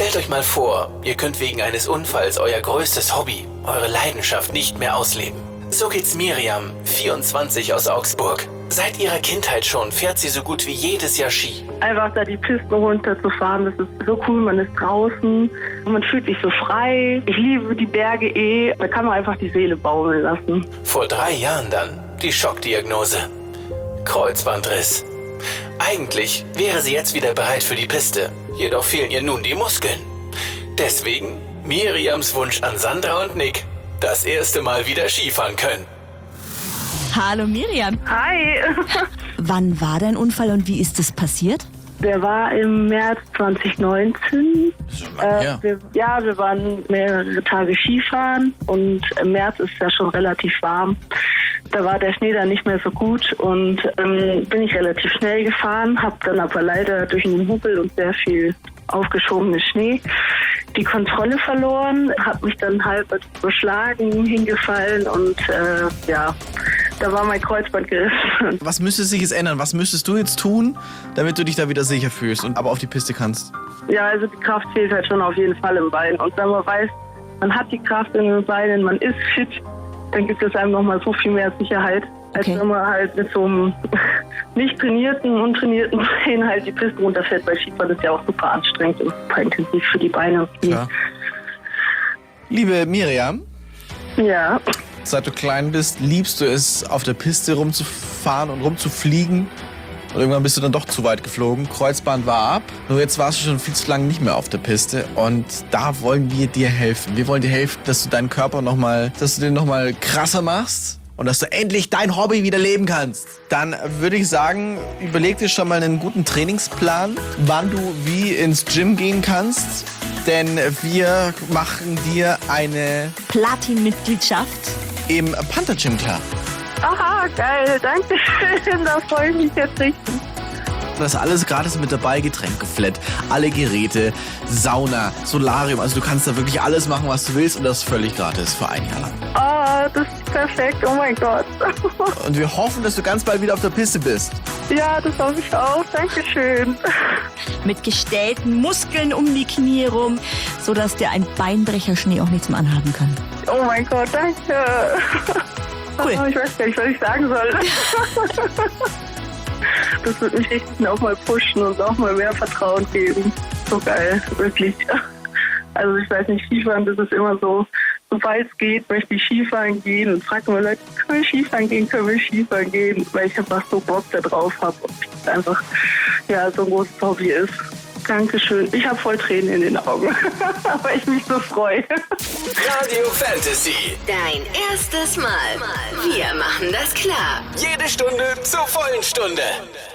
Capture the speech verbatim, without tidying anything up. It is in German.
Stellt euch mal vor, ihr könnt wegen eines Unfalls euer größtes Hobby, eure Leidenschaft nicht mehr ausleben. So geht's Miriam, vierundzwanzig, aus Augsburg. Seit ihrer Kindheit schon fährt sie so gut wie jedes Jahr Ski. Einfach da die Pisten runterzufahren, das ist so cool, man ist draußen, man fühlt sich so frei. Ich liebe die Berge eh, da kann man einfach die Seele baumeln lassen. Vor drei Jahren dann die Schockdiagnose. Kreuzbandriss. Eigentlich wäre sie jetzt wieder bereit für die Piste, jedoch fehlen ihr nun die Muskeln. Deswegen Miriams Wunsch an Sandra und Nick, das erste Mal wieder Skifahren können. Hallo Miriam. Hi! Wann war dein Unfall und wie ist es passiert? Der war im März zwanzig neunzehn. Schon lange her. Äh, wir, ja, wir waren mehrere Tage Skifahren und im März ist ja schon relativ warm. Da war der Schnee dann nicht mehr so gut und ähm, bin ich relativ schnell gefahren, habe dann aber leider durch einen Hubbel und sehr viel aufgeschobenen Schnee die Kontrolle verloren, habe mich dann halb überschlagen, hingefallen und äh, ja, da war mein Kreuzband gerissen. Was müsste sich jetzt ändern? Was müsstest du jetzt tun, damit du dich da wieder sicher fühlst und aber auf die Piste kannst? Ja, also die Kraft fehlt halt schon auf jeden Fall im Bein. Und wenn man weiß, man hat die Kraft in den Beinen, man ist fit, dann gibt es einem nochmal so viel mehr Sicherheit, als Okay. wenn man halt mit so einem nicht trainierten, untrainierten Bein halt die Piste runterfährt. Weil Skifahren ist ja auch super anstrengend und super intensiv für die Beine. Klar. Liebe Miriam, Ja. seit du klein bist, liebst du es, auf der Piste rumzufahren und rumzufliegen. Und irgendwann bist du dann doch zu weit geflogen. Kreuzband war ab. Nur jetzt warst du schon viel zu lange nicht mehr auf der Piste. Und da wollen wir dir helfen. Wir wollen dir helfen, dass du deinen Körper nochmal, dass du den nochmal krasser machst. Und dass du endlich dein Hobby wieder leben kannst. Dann würde ich sagen, überleg dir schon mal einen guten Trainingsplan, wann du wie ins Gym gehen kannst. Denn wir machen dir eine Platin-Mitgliedschaft. im Panther Gym klar. Aha, geil, danke schön. Da freue ich mich jetzt richtig. Da ist alles gratis mit dabei, Getränkeflat, alle Geräte, Sauna, Solarium. Also du kannst da wirklich alles machen, was du willst und das völlig gratis für ein Jahr lang. Oh, das ist perfekt. Oh mein Gott. Und wir hoffen, dass du ganz bald wieder auf der Piste bist. Ja, das hoffe ich auch. Dankeschön. Mit gestellten Muskeln um die Knie rum, sodass dir ein Beinbrecherschnee auch nichts mehr anhaben kann. Oh mein Gott, danke. Cool. Oh, ich weiß gar nicht, was ich sagen soll. Das wird mich richtig noch mal pushen und auch mal mehr Vertrauen geben. So geil, wirklich. Also ich weiß nicht, Skifahren, das ist immer so, sobald es geht, möchte ich Skifahren gehen und frage immer Leute, können wir Skifahren gehen, können wir Skifahren gehen, weil ich einfach so Bock da drauf habe und es einfach ja, so ein großes Hobby ist. Dankeschön. Ich habe voll Tränen in den Augen, aber ich mich so freue. Radio Fantasy. Dein erstes Mal. Wir machen das klar. Jede Stunde zur vollen Stunde.